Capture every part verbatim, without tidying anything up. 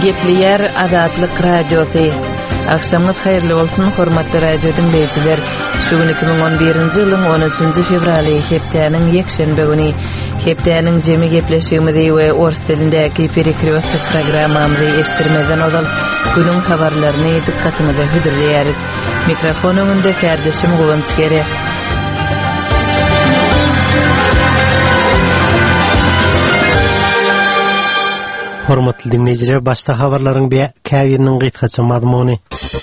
Gepleyer Azatlyk Radiosu. Akşamınız hayırlı olsun, hormatly radio dinleyijiler. Şu gün iki bin on birinji ýylyň on üçünji fevraly hepdeniň ýekşembe güni hepdeniň jemi gepleşigimizi we ors dilindäki Perikriostik programmamyzy eşitdirmeden ozal günüň habarlaryny dikkatinize hödürleýäris. Mikrofon öňünde kardeşim Gowunç Gere. Hormatly dinleyijiler, başta habarlaryň bir käwiriniň gytgaça mazmuny.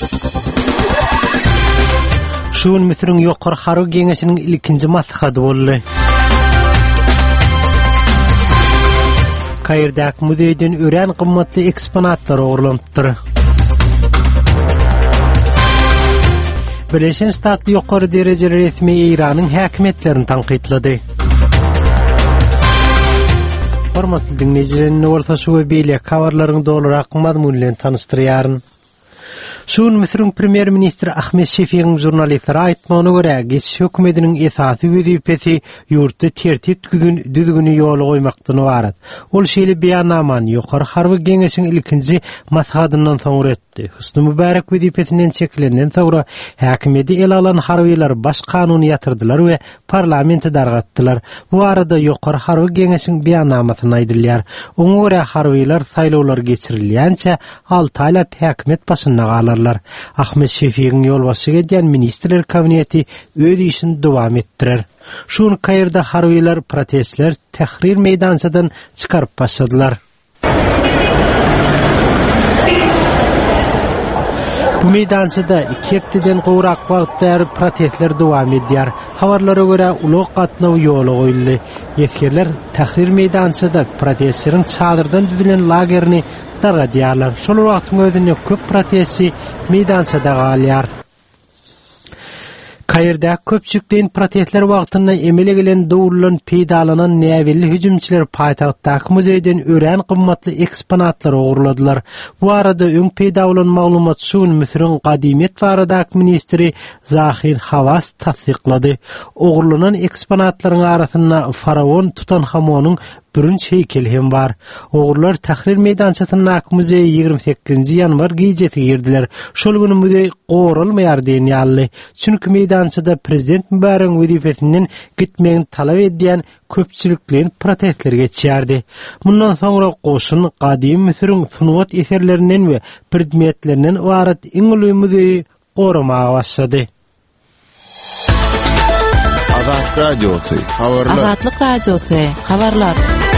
Şu gün Müsürün ýokary Harw Geňeşiniň ilkinji maslahaty boldy. Kaýerdak muzeýden ören gymmatly eksponatlar oglanypdyr. Birleşen Ştatlar ýokary derejeli resmi Iranyň häkimetlerini tanqidlady. Hormatly dinleyijiler, ortaşy we beýle habarlaryň dolarak mazmunlaryny tanışdyrýaryn. Şu gün Müsürün Premier Ministri Ahmet Şefiň jurnalistlere aýtmagyna görä, geçiş hökümetiniň esasy wezipesi ýurtda tertip düzgüni ýoly goýmakdan ibaret. Ol şeýle beýannamany ýokary Harw Geňeşiniň ilkinji maslahatyndan soňra etdi. Husny Mübarek wezipesinden çekilenden soňra häkimeti el alan harwylar baş kanuny ýatyrdylar we parlamenti dargatdylar. Bu arada ýokary Harw Geňeşiniň beýannamasyny aýdylýar. Oňa görä harwylar saýlawlar geçirilýänçe alty aýlap häkimet başynda galar. Ahmet Şefiň ýolbaşçylyk edýän ministrler kabineti öz işini dowam etdirer. Şunu kaýerda harwylar protestler Tahrir meýdançydan çykaryp başladylar. Bu meýdançyda iki hepdeden gowrak wagtlar protestler dowam edýär. Habarlara görä ulug gatnaw ýoly goýuldy. Ýetgerler Tahrir meýdançyda protestleriň çadyrdan düzülen lagerini dargadýarlar. Şol wagtyň özünde köp protestçi meýdançyda galýar. Kaýerda köpçükden protestler wagtynda emele gelen dowrulan peýdalanan näwelli hüjümçiler paýtagtdaky muzeýden ören gymmatly eksponatlary ogurladylar. Bu arada öň peýda bolan maglumat şuň Müsürün Gadimet baradaky ministri Zahir Havas tasdiqlady. Ogurlanan eksponatlaryň arasynda Faraon Tutanhamonyň birinji heykeli hem bar. Ogurlar Tahrir meýdançysynyň muzeýi ýygrimi sekizinji ýanwar gecesi girdiler. Şol güni muzeý gorulmaýar diýen ýaly. Çünki meýdançyda prezident Mübarek wezipesinden gitmegini talap edýän köpçülikliň protestleri geçýärdi. Mundan soňra goşun Gadim Müsürün sunwat eserlerinden we predmetlerinden ibaret iň uly muzeýi goramaga başlady. Azat Radyosu, habarlar. Azatlyk Radyosu, habarlar.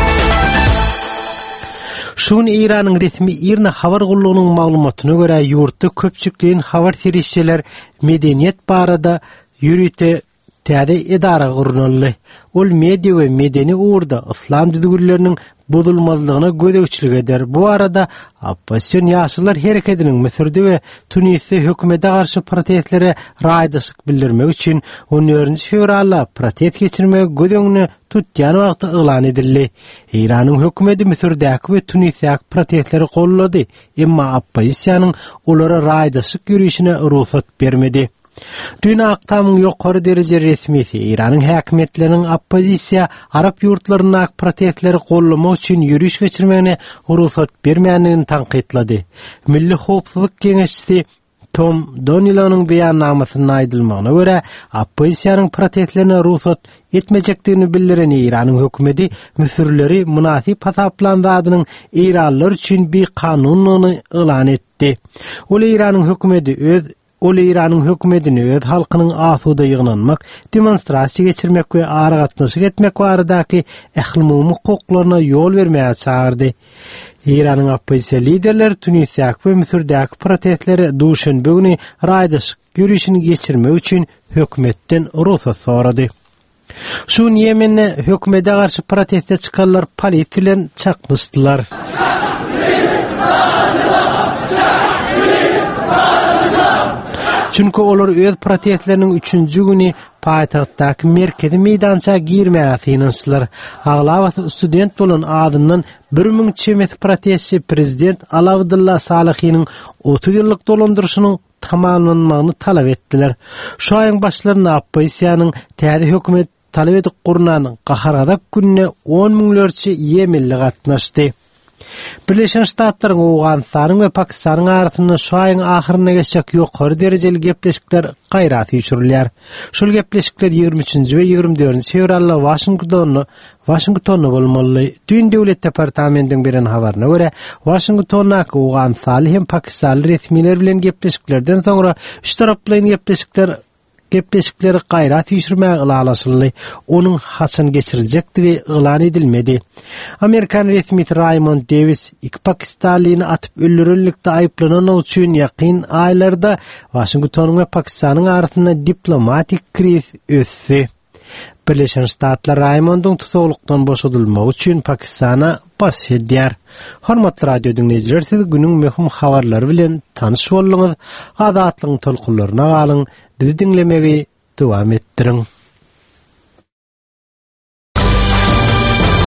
Şun İranyň resmi Irna habar gullugynyň maglumatyna görä ýurtda köpçükliň habar serişçiler medeniýet barada ýürüte täze edara guruldy. Ol media we medeni uğurda islam düzgünleriniň bozulmazlygyna gödekçilik eder. Bu arada opposision ýaşylar hereketiniň Müsürde we Tunisde hökümete garşy protestlere raýdaşyk bildirmek üçin on dördünji fevralda protest geçirmege gödeňini tutýan wagty elan edildi. Iranyň hökümeti Müsürdäki we Tunisdäki protestleri gollady, emma oppozisiýanyň olara raýdaşyk ýürüýüşine ruhsat bermedi. Dün aktamyň ýokary derejeli resmisi Iranyň häkimetleriniň oppozisiýa Arap ýurtlaryna protestleri gollamak üçin ýürüýüş geçirmegine ruhsat bermeýändigini tanqidlady. Milli Howpsuzlyk Geňeşçisi Tom Donilonyň beýannamasyna aýdylmagyna görä, oppozisiýanyň protestlerine ruhsat etmejekdigini bildiren Iranyň hökümeti Müsürleri munasip hasaplandadynyň Iranlylar üçin bir kanunyny elan etdi. Ol Iranyň hökümeti öz Ol Iranyň hökümetini öz halkynyň asuda ýygnanmak, demonstrasiýa geçirmek we ara gatnaşyk etmek baradaky ähli hukuklaryna ýol bermäge çağırdy. Iranyň oppozisiýa liderleri Tunisdäki we Müsürdäki protestleri duşanbe güni raýdaşyk ýürüýüşini geçirmek üçin hökümetden ruhsat sorady. Şu Ýemende hökümete garşy protestde çykanlar polisiýa bilen çaklaşdylar. Çünki olar öz protestleriniň üçünji güni paýtagtdaky merkezi meýdançaga girmäge synaşdylar. Aglawaty student bolan adamdan bir ming çemet protestçi prezident Alawdullah Salahynyň otuz ýyllyk dolandyrşynyň tamamlanmagyny talap etdiler. Şu aýyň başlaryna oppozisiýanyň täze hökümet talap edip gurunan gahargadak günne on miňlerçe Yemenli gatnaşdy. Birleşen Ştatlaryň Awganystanyň we Pakistanyň arasynda şu aýyň ahyrına geçjek ýokary derejeli gepleşikler gaýraty ýüşürilýär. Şol gepleşikler ýygrimi üçinji we ýygrimi dördünji fevralda Washingtony Washingtony bolmaly. Düýün döwlet departamentiň beren habaryna görä, Washington'a Awganystanly hem Pakistanly resmiler bilen gepleşiklerden soňra üç taraplyň gepleşikler gepleşikleri gaýrat ýüşürmäge ýalaşyldy. Onuň hasyn geçiriljekdi we ýylan edilmedi. Amerikan resmi Raymond Davis iki Pakistanlyny atyp öldürillikde aýplanan üçin ýakyn aýlarda Washingtonyň we Pakistanyň arasynda diplomatik kriz ösdi. Birleşen Ştatlar Raymond'un tutuklukdan boşadylmagy üçin Pakistana bas edýär. Hormatly radio dinleýijiler, siz günüň möhüm habarlary bilen tanyş bolýaňyz. Azatlygyň tolkunlaryna galyň, bizi dinlemegi dowam etdiriň.